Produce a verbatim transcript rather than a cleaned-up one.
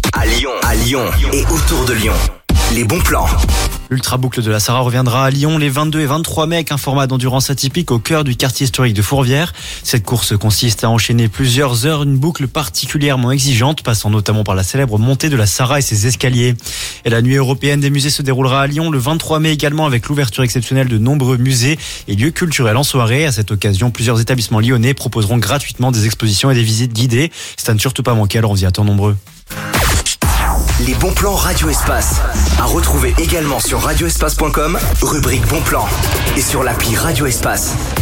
À Lyon, à Lyon et autour de Lyon. Les bons plans. L'Ultra Boucle de la Sarah reviendra à Lyon les vingt-deux et vingt-trois mai avec un format d'endurance atypique au cœur du quartier historique de Fourvière. Cette course consiste à enchaîner plusieurs heures, une boucle particulièrement exigeante, passant notamment par la célèbre montée de la Sarah et ses escaliers. Et la nuit européenne des musées se déroulera à Lyon le vingt-trois mai également avec l'ouverture exceptionnelle de nombreux musées et lieux culturels en soirée. À cette occasion, plusieurs établissements lyonnais proposeront gratuitement des expositions et des visites guidées. C'est à ne surtout pas manquer, alors on y attend nombreux. Les bons plans Radio Espace. À retrouver également sur radio espace point com, rubrique bons plans. Et sur l'appli Radio Espace.